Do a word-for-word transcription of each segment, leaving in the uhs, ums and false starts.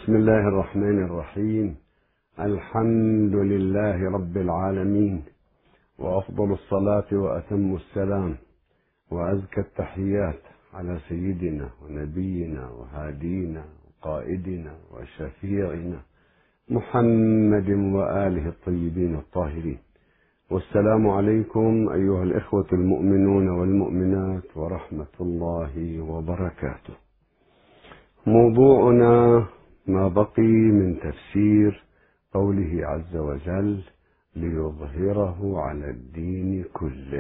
بسم الله الرحمن الرحيم. الحمد لله رب العالمين، وأفضل الصلاة وأتم السلام وأزكى التحيات على سيدنا ونبينا وهادينا وقائدنا وشفيعنا محمد وآله الطيبين الطاهرين. والسلام عليكم أيها الإخوة المؤمنون والمؤمنات ورحمة الله وبركاته. موضوعنا ما بقي من تفسير قوله عز وجل ليظهره على الدين كله.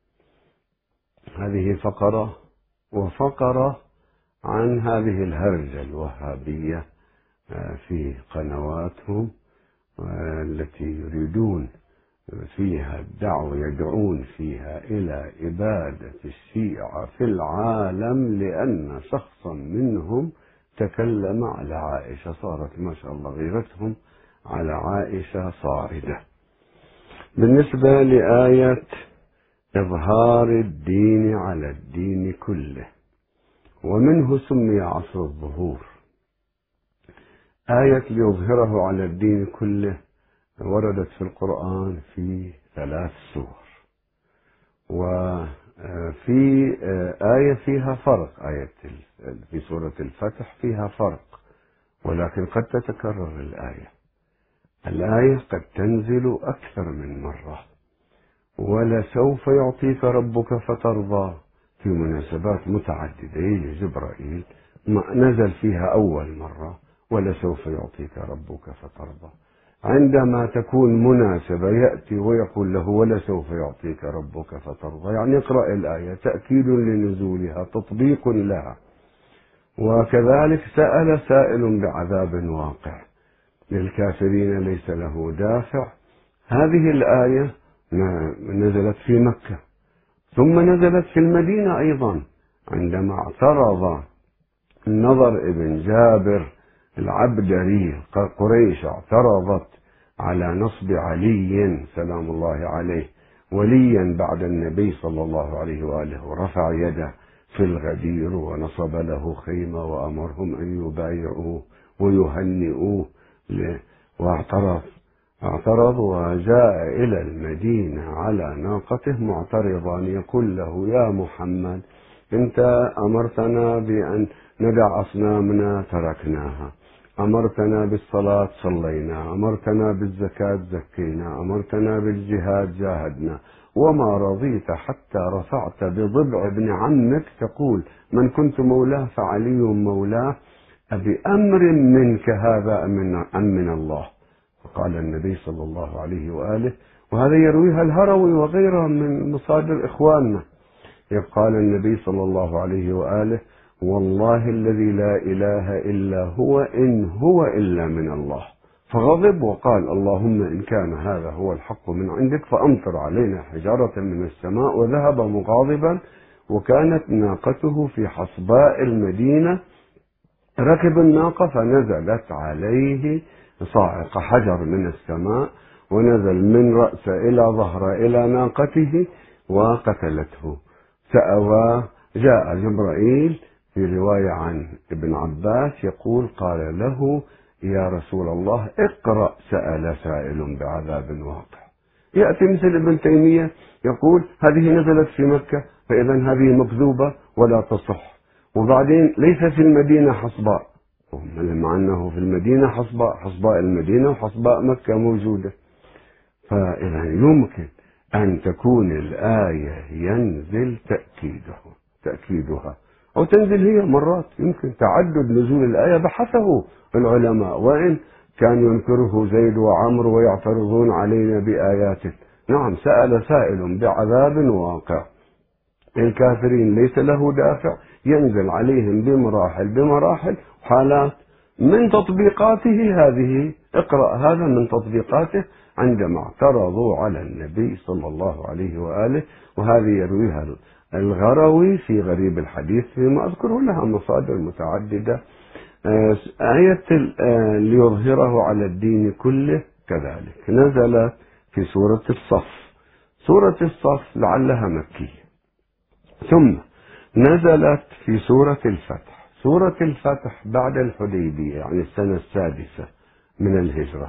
هذه فقرة وفقرة عن هذه الهرجة الوهابية في قنواتهم التي يريدون فيها الدعوة، يدعون فيها إلى إبادة الشيعة في العالم لأن شخصا منهم تكلم على عائشة، صارت ما شاء الله غيرتهم على عائشة صاعدة. بالنسبة لآية إظهار الدين على الدين كله، ومنه سمي عصر الظهور. آية ليظهره على الدين كله وردت في القرآن في ثلاث سور، وفي آية فيها فرق، آية في سورة الفتح فيها فرق، ولكن قد تتكرر الآية. الآية قد تنزل أكثر من مرة. ولسوف يعطيك ربك فترضى في مناسبات متعددة، يجي جبرائيل نزل فيها أول مرة ولسوف يعطيك ربك فترضى. عندما تكون مناسبة يأتي ويقول له ولسوف يعطيك ربك فترضى، يعني اقرأ الآية، تأكيد لنزولها، تطبيق لها. وكذلك سأل سائل بعذاب واقع للكافرين ليس له دافع. هذه الآية نزلت في مكة، ثم نزلت في المدينة أيضا عندما اعترض النضر ابن جابر العبدري، قريش اعترضت على نصب علي سلام الله عليه وليا بعد النبي صلى الله عليه وآله، ورفع يده في الغدير ونصب له خيمة وأمرهم أن يبايعوه ويهنئوه، واعترض اعترض وجاء إلى المدينة على ناقته معترضا يقول له يا محمد أنت أمرتنا بأن ندع أصنامنا تركناها، أمرتنا بالصلاة صلينا، أمرتنا بالزكاة زكينا، أمرتنا بالجهاد جاهدنا، وما رضيت حتى رفعت بضبع ابن عمك تقول من كنت مولاه فعلي مولاه، أبأمر منك هذا أم من الله؟ فقال النبي صلى الله عليه وآله، وهذا يرويها الهروي وغيرها من مصادر إخواننا، قال النبي صلى الله عليه وآله والله الذي لا إله إلا هو إن هو إلا من الله. فغضب وقال اللهم إن كان هذا هو الحق من عندك فأمطر علينا حجارة من السماء، وذهب مغاضبا. وكانت ناقته في حصباء المدينة، ركب الناقة فنزلت عليه صاعقة حجر من السماء، ونزل من رأسه إلى ظهره إلى ناقته وقتلته. سأوى جاء جبرائيل في رواية عن ابن عباس يقول قال له يا رسول الله اقرأ سأل سائل بعذاب واقع. يأتي مثل ابن تيمية يقول هذه نزلت في مكة فإذا هذه مكذوبة ولا تصح، وبعدين ليس في المدينة حصباء، مع أنه في المدينة حصباء، حصباء المدينة وحصباء مكة موجودة. فإذا يمكن أن تكون الآية ينزل تأكيده تأكيدها أو تنزل هي مرات، يمكن تعدد نزول الآية بحثه العلماء، وإن كان ينكره زيد وعمر ويعترضون علينا بآياته. نعم سأل سائل بعذاب واقع، الكافرين ليس له دافع، ينزل عليهم بمراحل بمراحل حالات من تطبيقاته. هذه اقرأ هذا من تطبيقاته عندما اعترضوا على النبي صلى الله عليه وآله، وهذه يرويها الغروي في غريب الحديث فيما أذكره لها مصادر متعددة. آية ليظهره على الدين كله كذلك نزلت في سورة الصف. سورة الصف لعلها مكية، ثم نزلت في سورة الفتح. سورة الفتح بعد الحديبية، يعني السنة السادسة من الهجرة.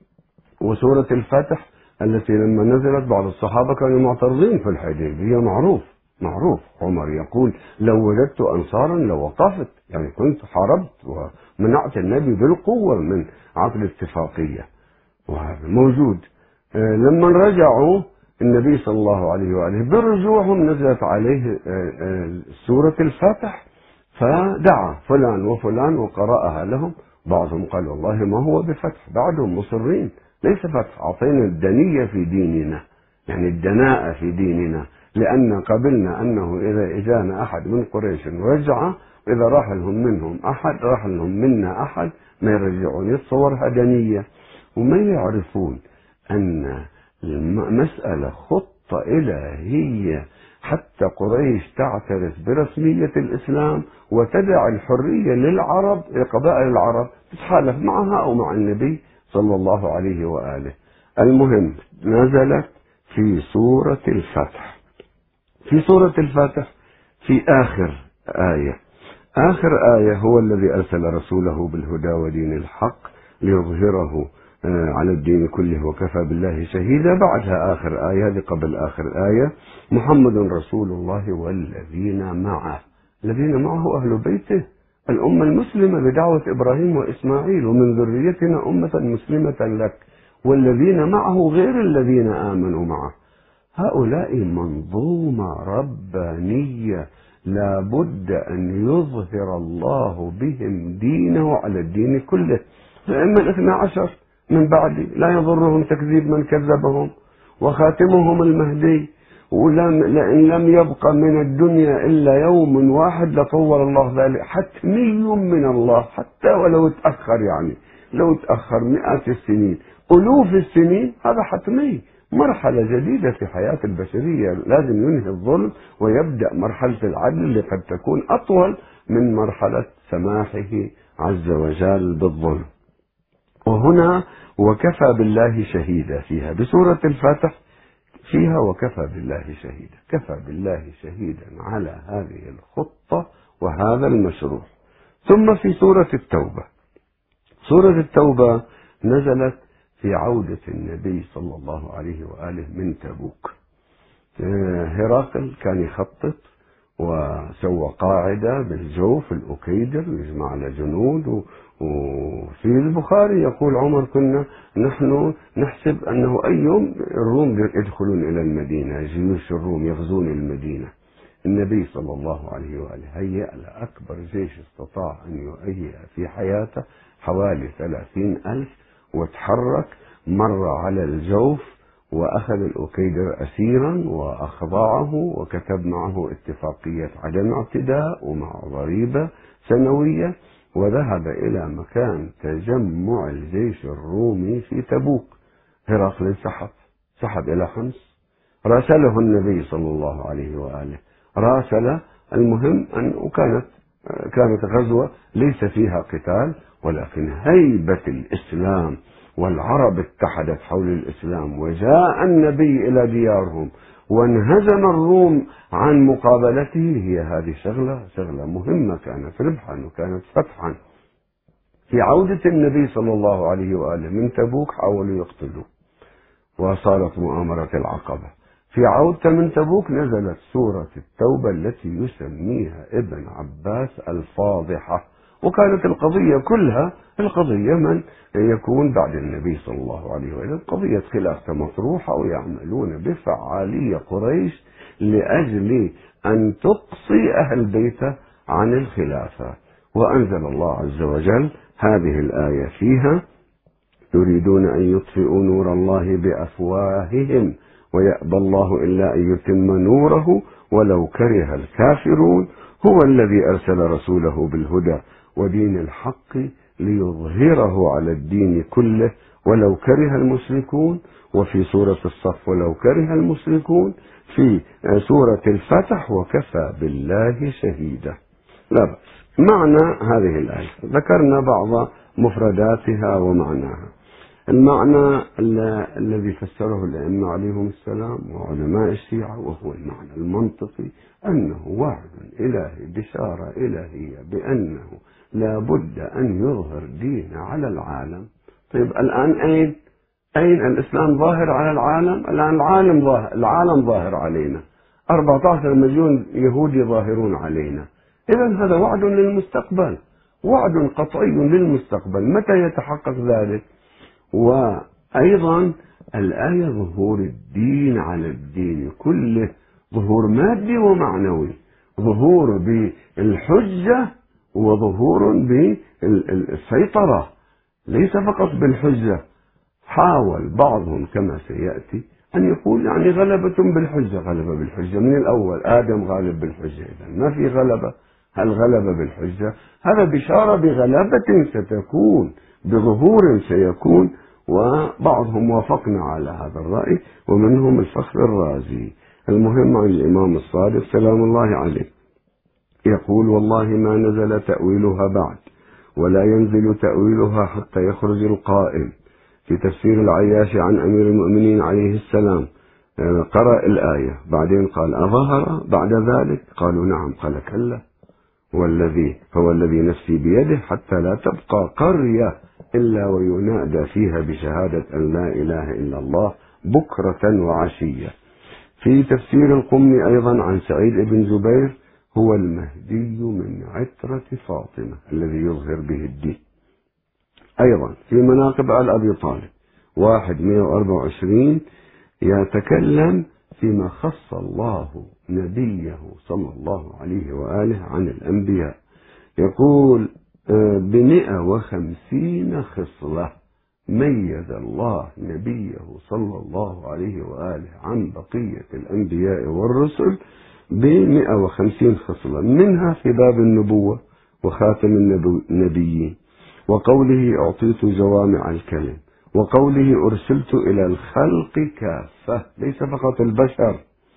وسورة الفتح التي لما نزلت بعض الصحابة كانوا معترضين في الحديبية، معروف معروف عمر يقول لو وجدت أنصارا لوقفت، يعني كنت حاربت ومنعت النبي بالقوة من عقد اتفاقية، وهذا موجود. لما رجعوا النبي صلى الله عليه وآله برجوعهم نزلت عليه سورة الفتح، فدعا فلان وفلان وقرأها لهم. بعضهم قال والله ما هو بفتح، بعدهم مصرين ليس فتح، أعطينا الدنية في ديننا، يعني الدناءة في ديننا، لأن قبلنا أنه إذا إجانا أحد من قريش رجع، إذا راح لهم منهم أحد راح لهم منا أحد ما يرجعون، يتصورها دنية وما يعرفون أن المسألة خطة إلهية حتى قريش تعترف برسمية الإسلام وتدع الحرية للعرب، لقبائل العرب تتحالف معها أو مع النبي صلى الله عليه وآله. المهم نزلت في سورة الفتح. في سورة الفتح في آخر آية، آخر آية هو الذي أرسل رسوله بالهدى ودين الحق ليظهره على الدين كله وكفى بالله شهيدا. بعدها آخر آية، هذه قبل آخر آية، محمد رسول الله والذين معه. الذين معه أهل بيته، الأمة المسلمة بدعوة إبراهيم وإسماعيل، ومن ذريتنا أمة مسلمة لك، والذين معه غير الذين آمنوا معه. هؤلاء منظومة ربانية لا بد أن يظهر الله بهم دينه على الدين كله. فإما الاثنى عشر من بعد لا يضرهم تكذيب من كذبهم، وخاتمهم المهدي، ولئن لم يبق من الدنيا إلا يوم واحد لطول الله ذلك، حتمي من الله حتى ولو تأخر، يعني لو تأخر مئات السنين ألوف السنين هذا حتمي. مرحلة جديدة في حياة البشرية، لازم ينهي الظلم ويبدأ مرحلة العدل اللي قد تكون أطول من مرحلة سماحه عز وجل بالظلم. وهنا وكفى بالله شهيدا فيها، بسورة الفتح فيها وكفى بالله شهيدا، كفى بالله شهيدا على هذه الخطة وهذا المشروع. ثم في سورة التوبة، سورة التوبة نزلت في عودة النبي صلى الله عليه وآله من تبوك. هرقل كان يخطط وسوى قاعدة بالجوف الأكيدر يجمع على جنود، وفي البخاري يقول عمر كنا نحن نحسب أنه أي يوم الروم يدخلون إلى المدينة، جيوش الروم يغزون المدينة. النبي صلى الله عليه وآله هيأ لأكبر جيش استطاع أن يهيئ في حياته حوالي ثلاثين ألف، وتحرك مر على الجوف وأخذ الأكيدر أسيرا وأخضعه، وكتب معه اتفاقية عدم اعتداء ومع ضريبة سنوية، وذهب إلى مكان تجمع الجيش الرومي في تبوك. هرقل انسحب، سحب إلى حمص، راسله النبي صلى الله عليه وآله، راسل. المهم أن وكانت كانت غزوة ليس فيها قتال، ولكن هيبة الإسلام والعرب اتحدت حول الإسلام، وجاء النبي إلى ديارهم وانهزم الروم عن مقابلته. هي هذه شغلة شغلة مهمة، كانت ربحا وكانت فتحا. في عودة النبي صلى الله عليه وآله من تبوك حاولوا يقتلوه وصارت مؤامرة العقبة. في عودة من تبوك نزلت سورة التوبة التي يسميها ابن عباس الفاضحة، وكانت القضية كلها القضية من يكون بعد النبي صلى الله عليه وسلم، قضية خلافة مطروحة، ويعملون بفعالية قريش لأجل أن تقصي أهل بيته عن الخلافة. وأنزل الله عز وجل هذه الآية فيها: يريدون أن يطفئوا نور الله بأفواههم ويأبى الله إلا أن يتم نوره ولو كره الكافرون هو الذي أرسل رسوله بالهدى ودين الحق ليظهره على الدين كله ولو كره المشركون. وفي سورة الصف ولو كره المشركون. في سورة الفتح وكفى بالله شهيدا. لا بأس. معنى هذه الآية ذكرنا بعض مفرداتها ومعناها. المعنى الذي فسره الأئمة عليهم السلام وعلماء الشيعة وهو المعنى المنطقي أنه وعد إلهي، بشارة إلهية بأنه لا بد أن يظهر دين على العالم. طيب الآن أين أين الإسلام ظاهر على العالم؟ الآن العالم ظاهر، العالم ظاهر علينا، أربعة عشر مليون يهودي ظاهرون علينا. إذا هذا وعد للمستقبل، وعد قطعي للمستقبل. متى يتحقق ذلك؟ وأيضا الآية ظهور الدين على الدين كله، ظهور مادي ومعنوي، ظهور بالحجة وظهور بالسيطرة، ليس فقط بالحجة. حاول بعضهم كما سيأتي أن يقول يعني غلبة بالحجة، غلبة بالحجة من الأول، آدم غالب بالحجة، إذا ما في غلبة. هل غلبة بالحجة؟ هذا بشارة بغلبة ستكون، بظهور سيكون، وبعضهم وافقنا على هذا الرأي ومنهم الفخر الرازي. المهم عن الإمام الصادق سلام الله عليه يقول: والله ما نزل تأويلها بعد ولا ينزل تأويلها حتى يخرج القائل. في تفسير العياشي عن أمير المؤمنين عليه السلام قرأ الآية، بعدين قال: أظهر بعد ذلك؟ قالوا: نعم. قال: كلا، والذي هو الذي نفسي بيده حتى لا تبقى قرية إلا وينادى فيها بشهادة أن لا إله إلا الله بكرة وعشية. في تفسير القمي أيضا عن سعيد بن جبير: هو المهدي من عترة فاطمة الذي يظهر به الدين. أيضا في مناقب آل أبي طالب واحد مئة وأربعة وعشرين يتكلم فيما خص الله نبيه صلى الله عليه وآله عن الأنبياء، يقول: بمئة وخمسين خصلة ميز الله نبيه صلى الله عليه وآله عن بقية الأنبياء والرسل بمئة وخمسين خصلة، منها في باب النبوة وخاتم النبيين، وقوله: أعطيت جوامع الكلم، وقوله: أرسلت إلى الخلق كافة، ليس فقط البشر،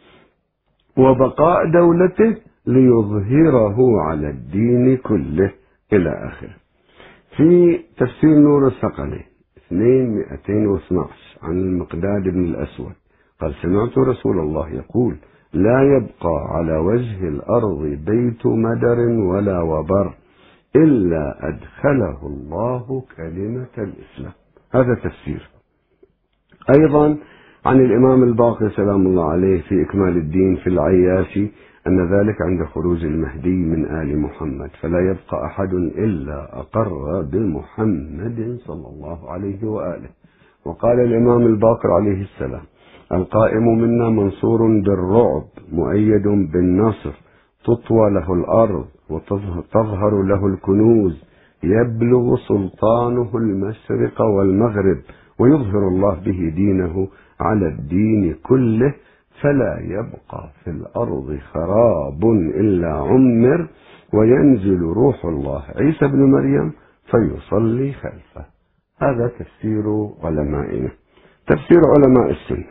وبقاء دولته ليظهره على الدين كله، إلى آخره. في تفسير نور الثقلين اثنين مئتين واثني عشر عن المقداد بن الأسود قال: سمعت رسول الله يقول: لا يبقى على وجه الأرض بيت مدر ولا وبر إلا أدخله الله كلمة الإسلام. هذا تفسير. أيضا عن الإمام الباقر سلام الله عليه في إكمال الدين في العياشي أن ذلك عند خروج المهدي من آل محمد، فلا يبقى أحد إلا أقر بمحمد صلى الله عليه وآله. وقال الإمام الباقر عليه السلام: القائم منا منصور بالرعب مؤيد بالنصر، تطوى له الأرض وتظهر له الكنوز، يبلغ سلطانه المشرق والمغرب، ويظهر الله به دينه على الدين كله، فلا يبقى في الأرض خراب إلا عمر، وينزل روح الله عيسى بن مريم فيصلي خلفه. هذا تفسير علمائنا. تفسير علماء السنة: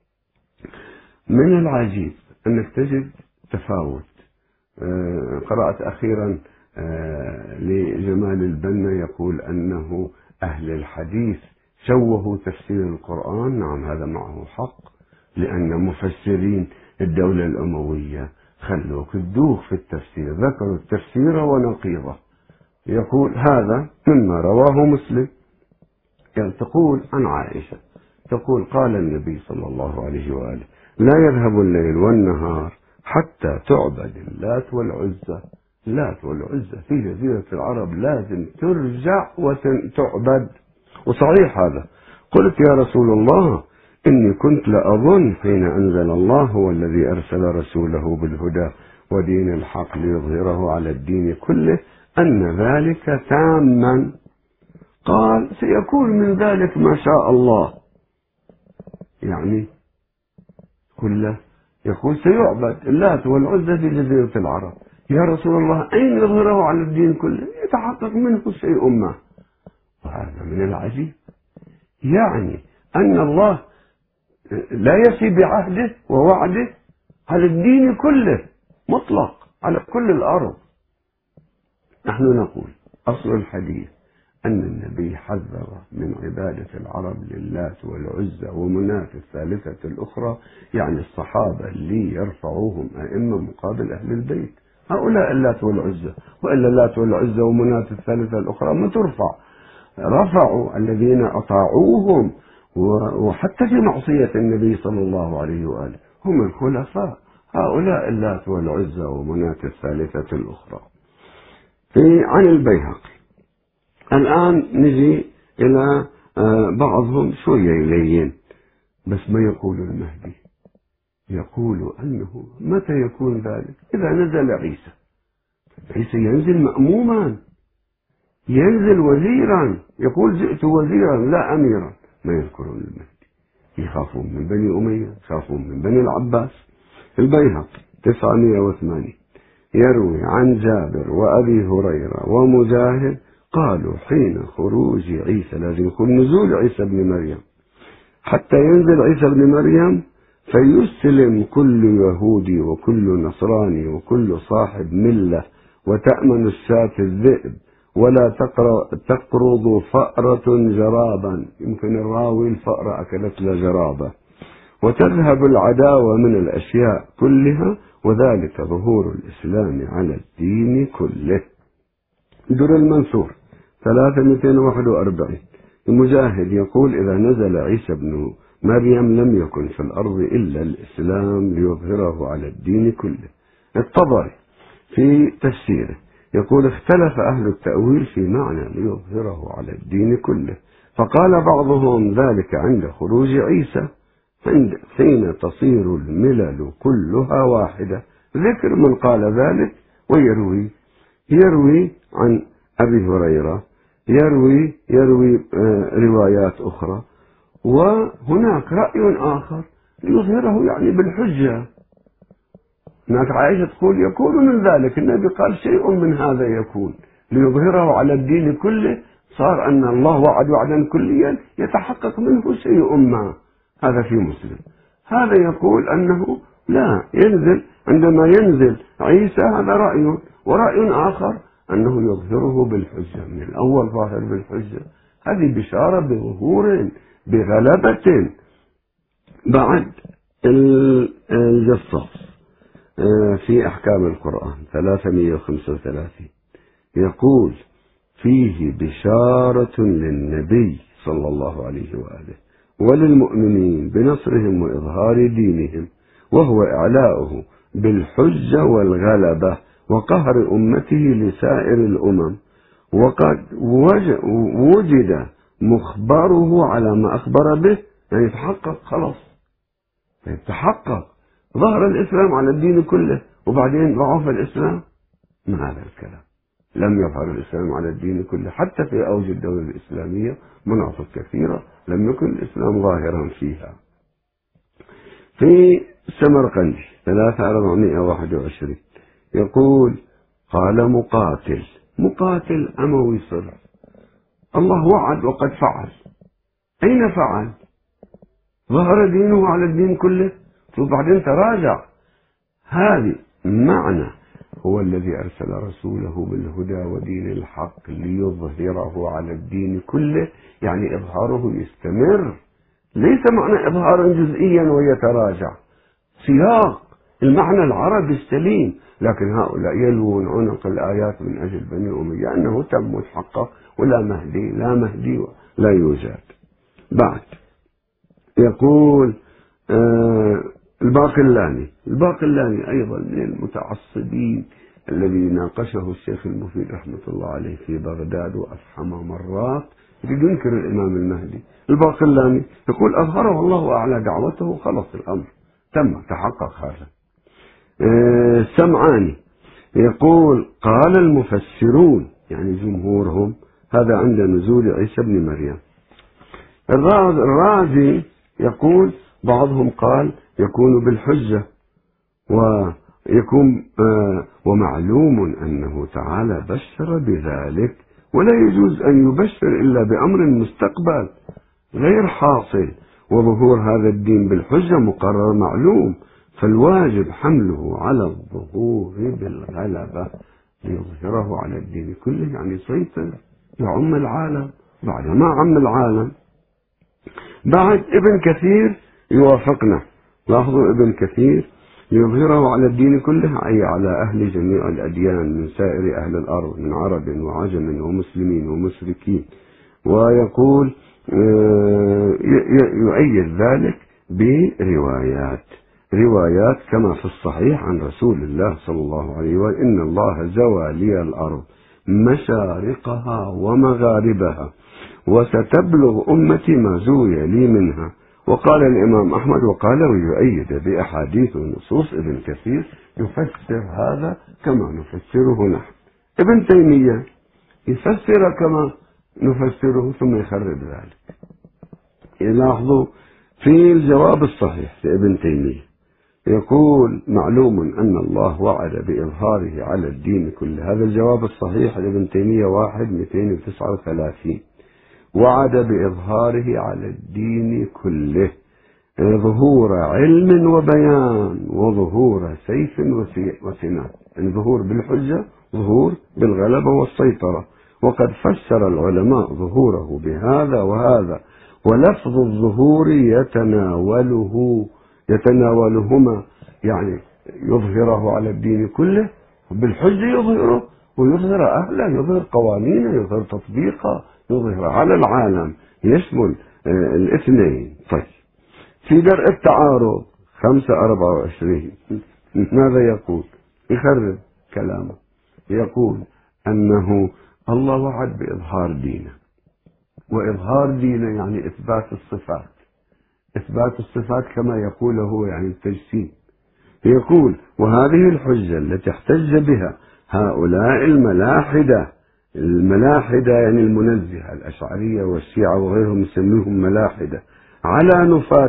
من العجيب أنك تجد تفاوت. قرأت أخيرا لجمال البنا يقول أنه أهل الحديث شوهوا تفسير القرآن. نعم، هذا معه حق، لأن مفسرين الدولة الأموية خلوك تدوخ في التفسير، ذكروا التفسير ونقيضه. يقول: هذا مما رواه مسلم. يعني تقول عن عائشة، تقول: قال النبي صلى الله عليه وآله: لا يذهب الليل والنهار حتى تعبد اللات والعزى. اللات والعزى في جزيرة العرب لازم ترجع وتعبد. وصحيح هذا. قلت: يا رسول الله، إني كنت لأظن حين أنزل الله هو الذي أرسل رسوله بالهدى ودين الحق ليظهره على الدين كله أن ذلك تاما. قال: سيكون من ذلك ما شاء الله. يعني كله يقول سيعبد اللات والعزى في جزيرة العرب. يا رسول الله، أين يظهره على الدين كله؟ يتحقق منه شيء ما. وهذا من العجيب، يعني أن الله لا يفي بعهده ووعده على الدين كله مطلق على كل الأرض. نحن نقول: أصل الحديث أن النبي حذر من عبادة العرب للات والعزى ومناة الثالثة الأخرى، يعني الصحابة اللي يرفعوهم أئمة مقابل أهل البيت، هؤلاء اللات والعزى، وإلا اللات والعزى ومناة الثالثة الأخرى ما ترفع. رفعوا الذين أطاعوهم وحتى في معصية النبي صلى الله عليه وآله هم الخلفاء، هؤلاء اللات والعزى ومناة الثالثة الأخرى. في عن البيهقي. الآن نجي إلى بعضهم شوية إليين، بس ما يقول المهدي، يقول أنه متى يكون ذلك؟ إذا نزل عيسى. عيسى ينزل مأموما، ينزل وزيرا، يقول جئت وزيرا لا أميرا. ما يذكرون المهدي، يخافون من بني أمية، يخافون من بني العباس. البيهقي تسعمائة وثمانين يروي عن جابر وأبي هريرة ومجاهد قالوا حين خروج عيسى، لازم يكون نزول عيسى بن مريم، حتى ينزل عيسى بن مريم فيسلم كل يهودي وكل نصراني وكل صاحب ملة، وتأمن الشاة الذئب، ولا تقرض فأرة جرابا، يمكن الراوي الفأرة أكلت له جرابة، وتذهب العداوة من الأشياء كلها، وذلك ظهور الإسلام على الدين كله. در المنثور ثلاثمائة وواحد وأربعين المجاهد يقول إذا نزل عيسى بن مريم لم يكن في الأرض إلا الإسلام ليظهره على الدين كله. الطبري في تفسيره يقول اختلف أهل التأويل في معنى ليظهره على الدين كله، فقال بعضهم ذلك عند خروج عيسى عند حين تصير الملل كلها واحدة. ذكر من قال ذلك ويروي يروي عن أبي هريرة، يروي يروي روايات أخرى. وهناك رأي آخر يظهره يعني بالحجة. هناك عائشة تقول يكون من ذلك، النبي قال شيء من هذا يكون ليظهره على الدين كله، صار أن الله وعد وعدا كليا يتحقق منه شيء ما. هذا في مسلم. هذا يقول أنه لا ينزل، عندما ينزل عيسى هذا رأي، ورأي آخر أنه يظهره بالحجة، من الأول ظاهر بالحجة. هذه بشارة بظهور بغلبة. بعد الجصاص في أحكام القرآن ثلاثمائة وخمسة وثلاثين يقول فيه بشارة للنبي صلى الله عليه وآله وللمؤمنين بنصرهم وإظهار دينهم، وهو إعلاؤه بالحجة والغلبة وقهر أمته لسائر الأمم، وقد وجد مخبره على ما أخبر به، يعني يتحقق خلاص، يتحقق ظهر الإسلام على الدين كله، وبعدين ضعف الإسلام. ما هذا الكلام؟ لم يظهر الإسلام على الدين كله، حتى في أوج الدولة الإسلامية مناطق كثيرة لم يكن الإسلام ظاهرا فيها. في السمرقندي ثلاثة آلاف وأربعمائة وواحد وعشرين يقول قال مقاتل مقاتل أموي صر، الله وعد وقد فعل. أين فعل؟ ظهر دينه على الدين كله وبعدين تراجع. هذه معنى هو الذي أرسل رسوله بالهدى ودين الحق ليظهره على الدين كله، يعني إظهاره يستمر، ليس معنى إظهارا جزئيا ويتراجع. سياق المعنى العربي السليم، لكن هؤلاء يلوون عنق الآيات من أجل بني أمية أنه تم وتحقق ولا مهدي لا مهدي لا يوجد. بعد يقول آه الباقلاني الباقلاني أيضا من المتعصبين الذي ناقشه الشيخ المفيد رحمة الله عليه في بغداد وأفحم مرات ينكر الإمام المهدي. الباقلاني يقول أظهره الله وأعلى دعوته، خلص الأمر تم تحقق هذا. السمعاني يقول قال المفسرون يعني جمهورهم هذا عند نزول عيسى بن مريم. الرازي يقول بعضهم قال يكون بالحجة، ويكون ومعلوم أنه تعالى بشر بذلك، ولا يجوز أن يبشر إلا بأمر مستقبل غير حاصل، وظهور هذا الدين بالحجة مقرر معلوم، فالواجب حمله على الظهور بالغلبة ليظهره على الدين كله، يعني يسيطر يعم العالم. بعد ما عم العالم بعد ابن كثير يوافقنا. لاحظوا ابن كثير يظهره على الدين كله، أي على أهل جميع الأديان من سائر أهل الأرض من عرب وعجم ومسلمين ومشركين، ويقول يؤيد ذلك بروايات روايات كما في الصحيح عن رسول الله صلى الله عليه وسلم: إن الله زوى لي الأرض مشارقها ومغاربها وستبلغ أمتي ما زوي لي منها. وقال الإمام أحمد وقال ويؤيد بأحاديث ونصوص ابن كثير يفسر هذا كما نفسره نحن. ابن تيمية يفسر كما نفسره ثم يخرب ذلك. لاحظوا في الجواب الصحيح في ابن تيمية يقول: معلوم أن الله وعد بإظهاره على الدين كله. هذا الجواب الصحيح لابن تيمية واحد مئتين وتسعة وثلاثين. وعد بإظهاره على الدين كله ظهور علم وبيان وظهور سيف وسنان، يعني ظهور بالحجة، ظهور بالغلبة والسيطرة. وقد فسر العلماء ظهوره بهذا وهذا، ولفظ الظهور يتناوله يتناولهما، يعني يظهره على الدين كله، بالحجة يظهره ويظهر أهله، يظهر قوانينه، يظهر تطبيقه، يظهر على العالم، يشمل الاثنين. طيب في درء التعارض خمسة أربعة وعشرين ماذا يقول؟ يخرب كلامه، يقول أنه الله وعد بإظهار دينه، وإظهار دينه يعني إثبات الصفات. إثبات الصفات كما يقول هو يعني التجسيم. يقول: وهذه الحجة التي احتج بها هؤلاء الملاحدة، الملاحدة يعني المنزهة، الأشعرية والشيعة وغيرهم يسميهم ملاحدة، على نفاة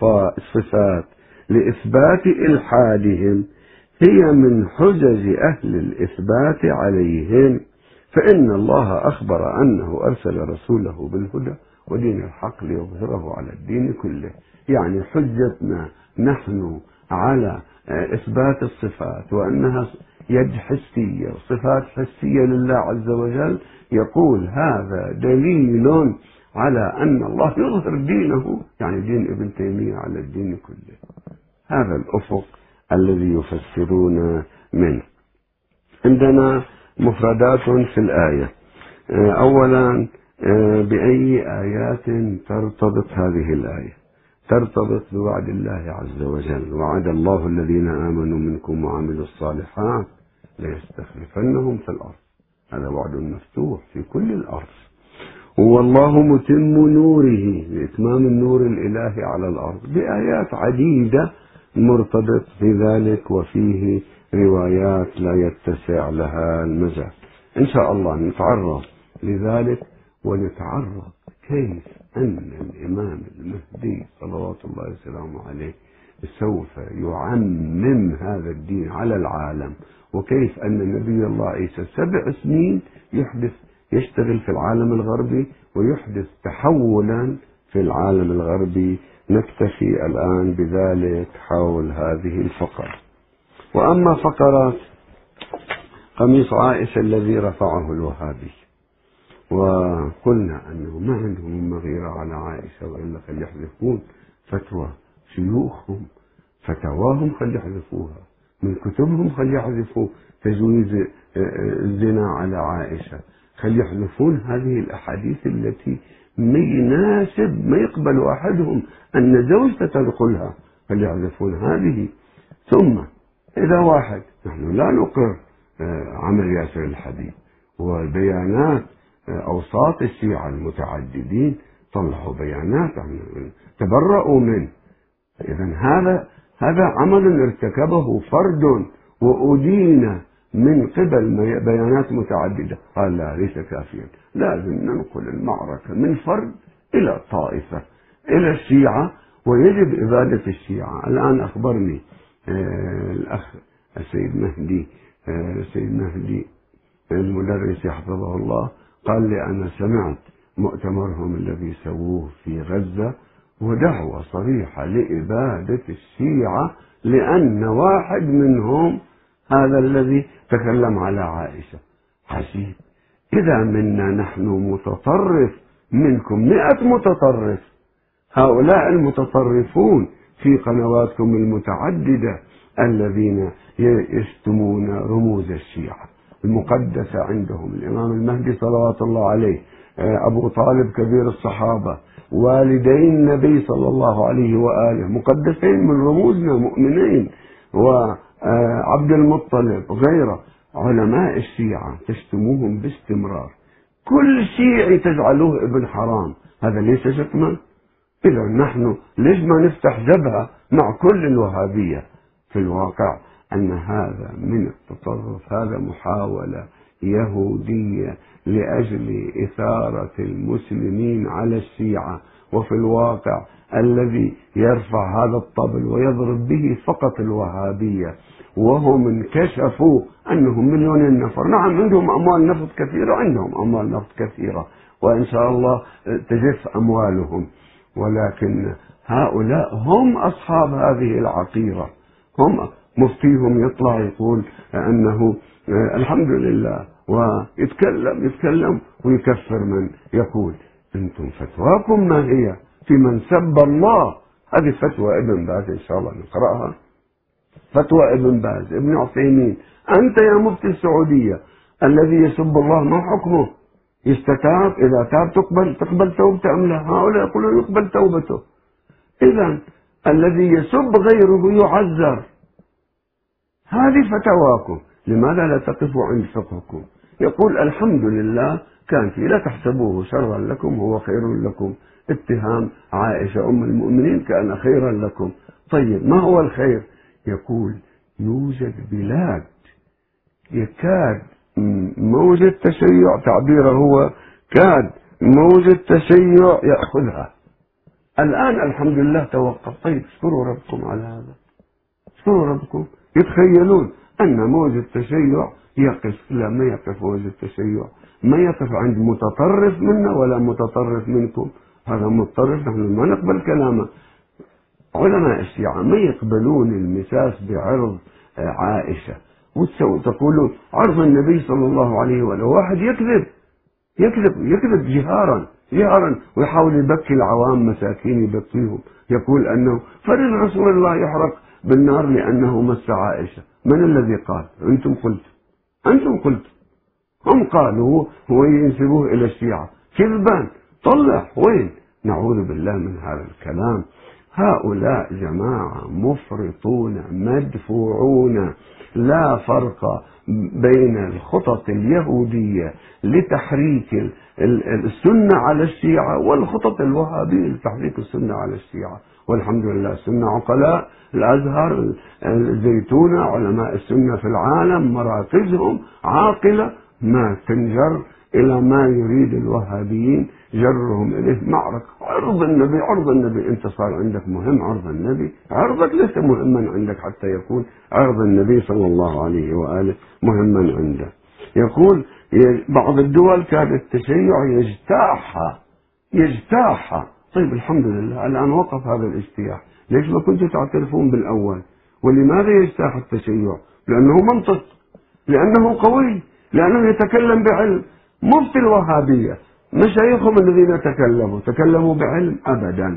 الصفات لإثبات إلحادهم، هي من حجج أهل الإثبات عليهم. فإن الله أخبر أنه أرسل رسوله بالهدى ودين الحق ليظهره على الدين كله. يعني حجتنا نحن على إثبات الصفات وأنها يد حسية وصفات حسية لله عز وجل، يقول هذا دليل على أن الله يظهر دينه، يعني دين ابن تيمية على الدين كله. هذا الأفق الذي يفسرون منه. عندنا مفردات في الآية. أولا، بأي آيات ترتبط هذه الآية؟ ترتبط بوعد الله عز وجل: وعد الله الذين آمنوا منكم وعملوا الصالحات ليستخلفنهم في الأرض. هذا وعد مفتوح في كل الأرض. والله متم نوره، لإتمام النور الإلهي على الأرض، بآيات عديدة مرتبط في ذلك، وفيه روايات لا يتسع لها المجال. إن شاء الله نتعرض لذلك ونتعرض كيف أن الإمام المهدي صلوات الله وسلامه عليه سوف يعمم هذا الدين على العالم، وكيف أن نبي الله عيسى سبع سنين يحدث يشتغل في العالم الغربي ويحدث تحولا في العالم الغربي. نكتفي الآن بذلك حول هذه الفقرة. وأما فقرات قميص عائشة الذي رفعه الوهابي، وقلنا أنه ما عندهم مغيرة على عائشة، وإلا فليحذفون فتوى شيوخهم، فتواهم خليحذفوها، من كتبهم خليحذفوا تجويز الزنا على عائشة، خليحذفون هذه الأحاديث التي ما يناسب ما يقبل أحدهم أن زوجته تنقلها، خليحذفون هذه. ثم إذا واحد نحن لا نقر عمل ياسر الحبيب وبيانات أوساط الشيعة المتعددين، طلعوا بيانات تبرؤوا منه، إذا هذا هذا عمل ارتكبه فرد وأدين من قبل بيانات متعددة. قال لا، ليس كافيا، لازم ننقل المعركة من فرد إلى طائفة إلى الشيعة، ويجب إبادة الشيعة. الآن أخبرني آه الأخ السيد مهدي آه السيد مهدي المدرس حفظه الله، قال لي أنا سمعت مؤتمرهم الذي سووه في غزة ودعوة صريحة لإبادة الشيعة، لأن واحد منهم هذا الذي تكلم على عائشة. عجيب، إذا منا نحن متطرف منكم مئة متطرف، هؤلاء المتطرفون في قنواتكم المتعددة الذين يشتمون رموز الشيعة المقدسة عندهم، الإمام المهدي صلوات الله عليه، أبو طالب كبير الصحابة، والدي النبي صلى الله عليه وآله مقدسين من رموزنا مؤمنين، وعبد المطلب وغيره علماء الشيعة تشتموهم باستمرار، كل شيعي تجعلوه ابن حرام، هذا ليس شتما؟ إذا نحن ليش ما نفتح جبهة مع كل الوهابية؟ في الواقع أن هذا من التطرف، هذا محاولة يهودية لأجل إثارة المسلمين على الشيعة، وفي الواقع الذي يرفع هذا الطبل ويضرب به فقط الوهابية، وهم انكشفوا أنهم مليون نفر، نعم عندهم أموال نفط كثيرة، عندهم أموال نفط كثيرة وإن شاء الله تجف أموالهم، ولكن هؤلاء هم أصحاب هذه العقيرة، هم مفتيهم يطلع يقول أنه الحمد لله ويتكلم يتكلم ويكفر من يقول. أنتم فتواكم ما هي في من سب الله؟ هذه فتوى ابن باز إن شاء الله نقرأها، فتوى ابن باز ابن عثيمين. أنت يا مفتي السعودية الذي يسب الله ما حكمه؟ يستتاب؟ إذا تاب تقبل تقبل توبته أم لا؟ هؤلاء يقولون يقبل توبته. إذا الذي يسب غيره يعذر. هذه فتواكم، لماذا لا تقفوا عند فقهكم؟ يقول الحمد لله كان في، لا تحسبوه شرا لكم هو خير لكم، اتهام عائشة أم المؤمنين كان خيرا لكم. طيب ما هو الخير؟ يقول يوجد بلاد يكاد موج التشيع، تعبيره هو كاد موج التشيع يأخذها. الآن الحمد لله توقف. طيب اشكروا ربكم على هذا، اشكروا ربكم. يتخيلون أن موج التشيع يقف، لا ما يقف موج التشيع، ما يقف عند متطرف منا ولا متطرف منكم، هذا متطرف نحن ما نقبل كلامه. علماء الشيعة ما يقبلون المساس بعرض عائشة، وتقولون عرض النبي صلى الله عليه وآله. واحد يكذب يكذب يكذب جهارا جهارا ويحاول يبكي العوام مساكين يبكيهم، يقول أنه فرد رسول الله يحرق بالنار لأنه مس عائشة. من الذي قال؟ أنتم قلت أنتم قلت هم قالوا، هو ينسبوه إلى الشيعة كذبان. طلع وين؟ نعوذ بالله من هذا الكلام. هؤلاء جماعة مفرطون مدفوعون، لا فرق بين الخطط اليهودية لتحريك السنة على الشيعة والخطط الوهابية لتحريك السنة على الشيعة. والحمد لله السنة عقلاء، الأزهر الزيتونة علماء السنة في العالم مراكزهم عاقلة، ما تنجر إلى ما يريد الوهابيين جرهم إليه معركة. عرض النبي عرض النبي، أنت صار عندك مهم عرض النبي، عرضك ليس مهما عندك حتى يكون عرض النبي صلى الله عليه وآله مهما عندك. يقول بعض الدول كان التشيع يجتاحها يجتاحها. طيب الحمد لله الآن وقف هذا الاجتياح، ليش ما كنتوا تعترفون بالأول؟ ولماذا يجتاح التشيع؟ لأنه منطق، لأنه قوي، لأنه يتكلم بعلم. مفتي الوهابية مشايخهم الذين تكلموا تكلموا بعلم أبدا،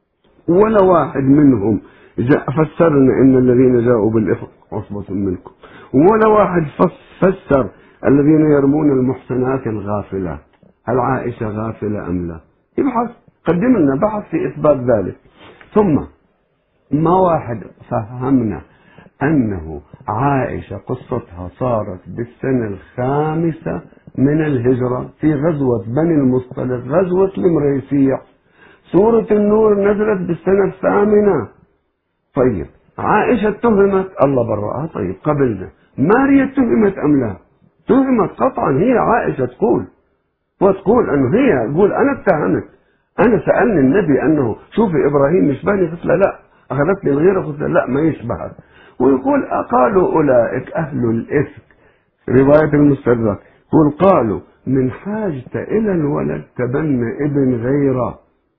ولا واحد منهم جاء فسرنا إن الذين جاءوا بالإفك عصبة منكم، ولا واحد فسر الذين يرمون المحسنات الغافلات هل عائشة غافلة أم لا. يبحث، قدم لنا بحث في إثبات ذلك. ثم ما واحد فهمنا أنه عائشة قصتها صارت بالسنة الخامسة من الهجرة في غزوة بني المصطلق، غزوة المريسيع. سورة النور نزلت بالسنة الثامنة. طيب عائشة اتهمت، الله برأها، طيب قبلنا. ماريا اتهمت أم لا؟ اتهمت قطعا، هي عائشة تقول وتقول أنه هي تقول أنا اتهمت، أنا سألني النبي أنه شوفي إبراهيم يشبهني، قلت له لا، أخذتني الغيرة قلت له لا ما يشبهك. ويقول قالوا أولئك أهل الإفك، رواية المستدرك يقول قالوا من حاجة إلى الولد تبنى ابن غيره،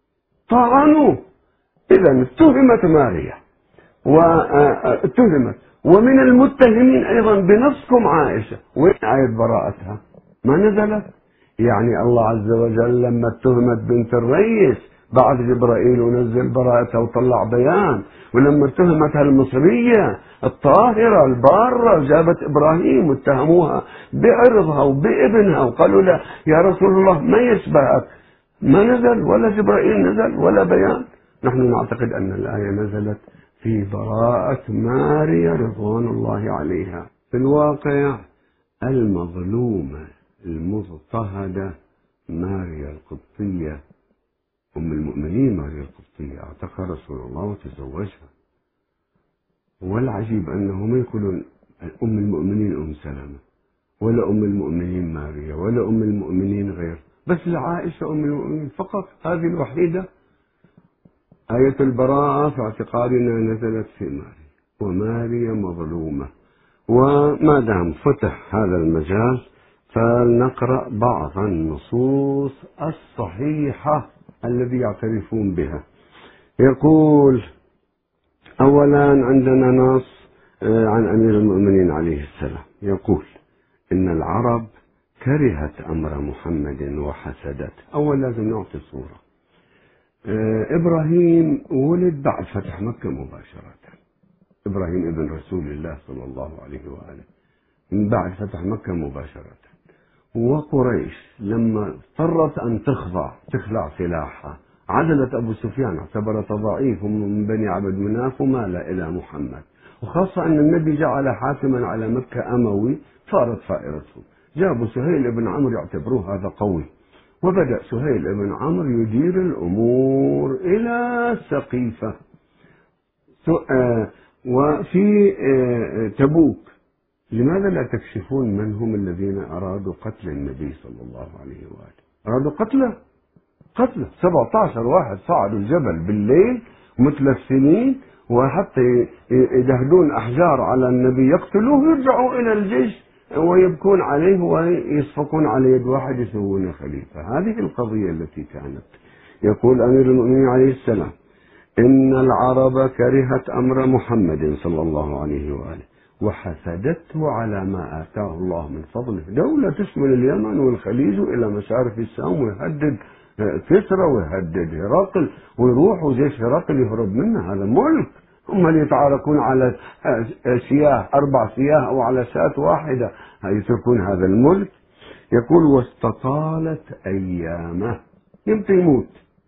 طعنوا. إذا اتهمت ماريا واتهمت، ومن المتهمين أيضا بنفسكم عائشة. وين آية براءتها؟ ما نزلت. يعني الله عز وجل لما اتهمت بنت الرئيس بعد جبرائيل ونزل براءتها وطلع بيان، ولما اتهمتها المصرية الطاهرة البارة جابت إبراهيم واتهموها بعرضها وبابنها وقالوا له يا رسول الله ما يشبهك، ما نزل ولا جبرائيل نزل ولا بيان. نحن نعتقد أن الآية نزلت في براءة ماريا رضوان الله عليها. في الواقع المظلومة المضطهدة ماريا القبطية أم المؤمنين ماريا القبطية اعتقها رسول الله وتزوجها. والعجيب أنهم يقولون أم المؤمنين أم سلمة ولا أم المؤمنين ماريا ولا أم المؤمنين غير، بس لعائشة أم المؤمنين فقط، هذه الوحيدة. آية البراءة في اعتقادنا نزلت في ماريا، وماريا مظلومة. وما دام فتح هذا المجال فلنقرأ بعض النصوص الصحيحة الذي يعترفون بها. يقول أولا عندنا نص عن أمير المؤمنين عليه السلام يقول إن العرب كرهت أمر محمد وحسدته. أول لازم نعطي صورة. إبراهيم ولد بعد فتح مكة مباشرة، إبراهيم ابن رسول الله صلى الله عليه وآله من بعد فتح مكة مباشرة. وقريش لما اضطرت أن تخضع تخلع سلاحها عدلت أبو سفيان اعتبرته ضعيف من بني عبد مناف ومال إلى محمد، وخاصة أن النبي جعل حاكما على مكة أموي صارت فائرته. جابوا سهيل ابن عمرو يعتبروه هذا قوي، وبدأ سهيل ابن عمرو يدير الأمور إلى سقيفة. وفي تبوك لماذا لا تكشفون من هم الذين أرادوا قتل النبي صلى الله عليه وآله؟ أرادوا قتله قتله سبعة عشر واحد صعدوا الجبل بالليل متلفنين، وحتى يجهدون أحجار على النبي يقتلوه ويرجعوا إلى الجيش ويبكون عليه ويصفقون على يد واحد يسوونه خليفة. هذه القضية التي كانت. يقول أمير المؤمنين عليه السلام إن العرب كرهت أمر محمد صلى الله عليه وآله وحسدته على ما آتاه الله من فضله. دولة تشمل اليمن والخليج إلى مشارف الشام، ويهدد كسرى ويهدد هرقل، ويروح وجيش هرقل يهرب منه. هذا ملك، هم اللي يتعاركون على سياه أربع سياه أو على شاة واحدة يتركون هذا الملك. يقول واستطالت أيامه، يمكن يموت،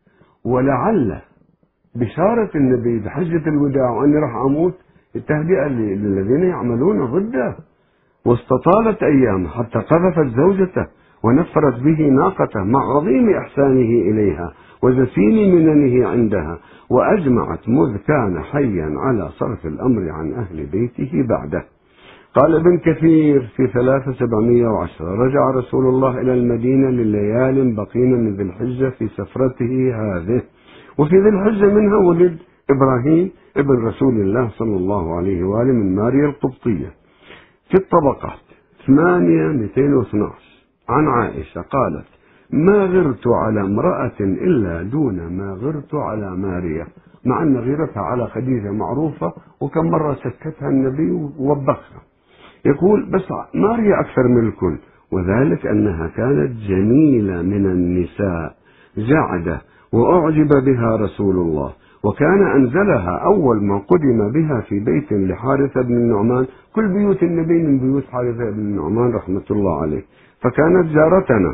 ولعل بشارة النبي بحجة الوداع وأني راح أموت التهدئة للذين يعملون ضده. واستطالت أيامه حتى قذفت زوجته ونفرت به ناقته مع عظيم إحسانه إليها وزسيم مننه عندها، وأجمعت مذ كان حيا على صرف الأمر عن أهل بيته بعده. قال ابن كثير في ثلاثة سبعمائة وعشرة رجع رسول الله إلى المدينة لليال بقين من ذي الحجة في سفرته هذه، وفي ذي الحجة منها ولد إبراهيم ابن رسول الله صلى الله عليه وآله من ماريا القبطية. في الطبقات ثمانية مئتين واثني عشر عن عائشة قالت ما غرت على امرأة إلا دون ما غرت على ماريا، مع أن غيرتها على خديجة معروفة وكم مرة سكتها النبي ووبخها. يقول بس ماريا أكثر من الكل، وذلك أنها كانت جميلة من النساء جعدة وأعجب بها رسول الله، وكان أنزلها أول ما قدم بها في بيت لحارثة بن النعمان. كل بيوت النبي من بيوت حارثة بن النعمان رحمة الله عليه، فكانت جارتنا،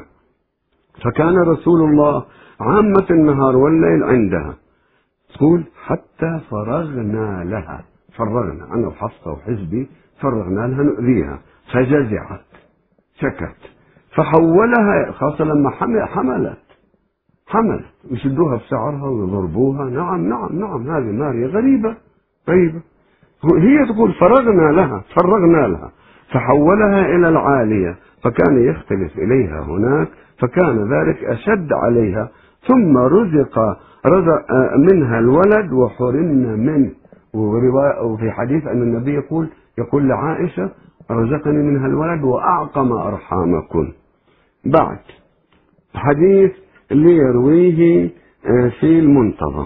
فكان رسول الله عامة النهار والليل عندها. تقول حتى فرغنا لها، فرغنا أنا وحفصة وحزبي فرغنا لها نؤذيها، فجزعت سكت، فحولها خاصة لما حملت حملت يشدوها بشعرها ويضربوها. نعم نعم نعم هذه ماريا غريبة غريبة. هي تقول فرغنا لها فرغنا لها فحولها إلى العالية، فكان يختلف إليها هناك، فكان ذلك أشد عليها، ثم رزق رزق منها الولد وحرمنا منه. وفي حديث أن النبي يقول يقول لعائشة رزقني منها الولد وأعقم أرحامكم. بعد حديث اللي يرويه في المنتظم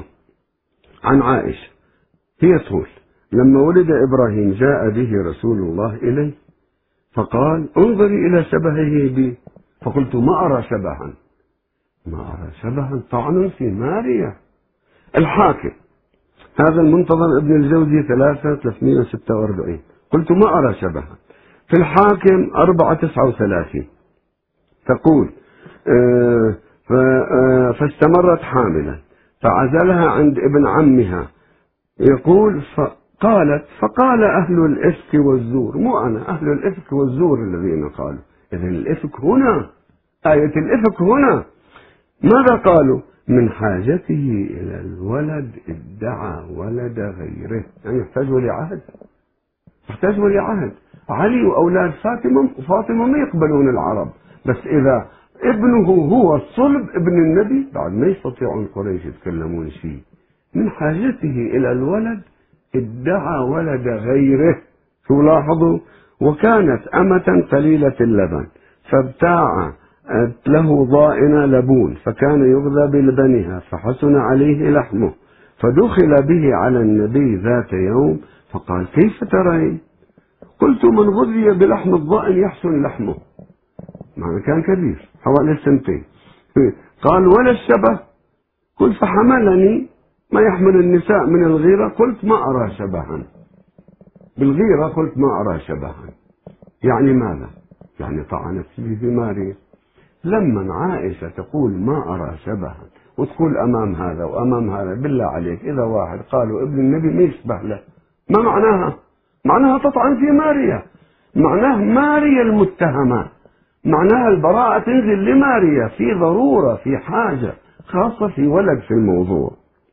عن عائشة، هي تقول لما ولد إبراهيم جاء به رسول الله إليه فقال انظري إلى شبهه بي، فقلت ما أرى شبها، ما أرى شبها، طعن في ماريا. الحاكم هذا المنتظر ابن الجوزي ثلاثة ثلاثمائة وستة وأربعين، قلت ما أرى شبها. في الحاكم أربعة تسعة وثلاثين تقول آه فاستمرت حاملا فعزلها عند ابن عمها، يقول فقالت فقال أهل الإفك والزور، مو أنا، أهل الإفك والزور الذين قالوا. إذن الإفك هنا، آية الإفك هنا ماذا قالوا؟ من حاجته إلى الولد ادعى ولد غيره، يعني يحتاجوا لعهد، يحتاجوا لعهد. علي وأولاد فاطمة فاطمة ما يقبلون العرب، بس إذا ابنه هو صلب ابن النبي بعد ما يستطيعون قريش يتكلمون شيء. من حاجته إلى الولد ادعى ولد غيره. شو لاحظوا؟ وكانت أمة قليلة اللبن فابتاع له ضائن لبون فكان يغذى بلبنها فحسن عليه لحمه، فدخل به على النبي ذات يوم فقال كيف ترين؟ قلت من غذي بلحم الضائن يحسن لحمه، معنى كان كبير حوالي سنتين. قال ولا الشبه؟ قلت فحملني ما يحمل النساء من الغيرة، قلت ما أرى شبها، بالغيرة قلت ما أرى شبها. يعني ماذا؟ يعني طعنت فيه بماريا. لما عائشة تقول ما أرى شبها وتقول أمام هذا وأمام هذا، بالله عليك إذا واحد قالوا ابن النبي ما يشبه له، ما معناها؟ معناها تطعن في ماريا، معناه ماريا المتهمة، معناها البراءة تنزل لماريا في ضرورة، في حاجة خاصة، في ولد في الموضوع.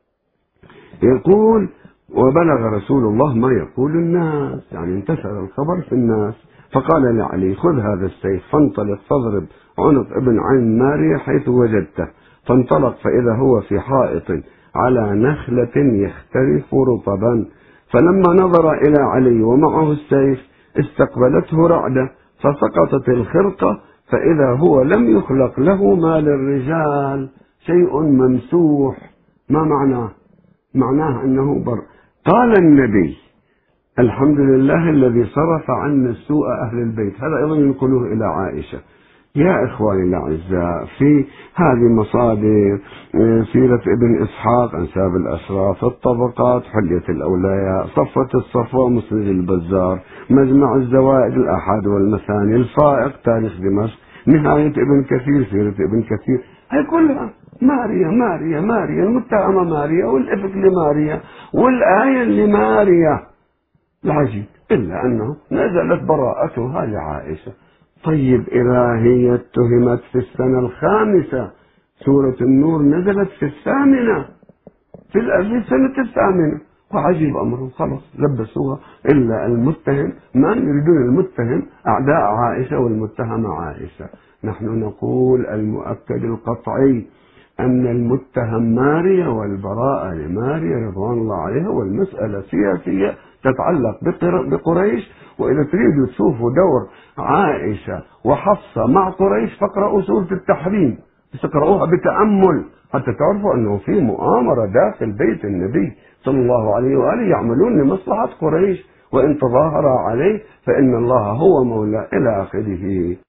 يقول وبلغ رسول الله ما يقول الناس، يعني انتشر الخبر في الناس، فقال لعلي خذ هذا السيف فانطلق فاضرب عنق ابن عم ماريا حيث وجدته. فانطلق فإذا هو في حائط على نخلة يخترف رطبا، فلما نظر إلى علي ومعه السيف استقبلته رعدة فسقطت الخرقة، فإذا هو لم يخلق له ما للرجال شيء ممسوح. ما معناه؟ معناه أنه بر. قال النبي الحمد لله الذي صرف عنا سوء أهل البيت. هذا أيضا ينقلوه إلى عائشة. يا إخواني الأعزاء، في هذه مصادر سيرة ابن إسحاق، أنساب الأشراف، الطبقات، حلية الأولياء، صفة الصفوة، مسند البزار، مجمع الزوائد، الآحاد والمثاني، الفائق، تاريخ دمشق، نهاية ابن كثير، سيرة ابن كثير، هي كلها ماريا ماريا ماريا، المتهمة ماريا، والإفك لماريا، والآية لماريا. العجيب إلا أنه نزلت براءتها لعائشة. طيب إذا هي اتهمت في السنة الخامسة، سورة النور نزلت في الثامنة، في السنة الثامنة، وعجيب أمره، خلاص لبسوها. إلا المتهم، ما يريدون المتهم أعداء عائشة والمتهمة عائشة. نحن نقول المؤكد القطعي أن المتهم ماريا والبراءة لماريا رضوان الله عليها، والمسألة سياسية تتعلق بقريش. وإذا تريدوا تشوفوا دور عائشة وحفصة مع قريش فاقرأوا سورة التحريم، بس اقرأوها بتأمل حتى تعرفوا أنه في مؤامرة داخل بيت النبي صلى الله عليه وآله يعملون لمصلحة قريش، وإن تظاهر عليه فإن الله هو مولاه إلى آخره.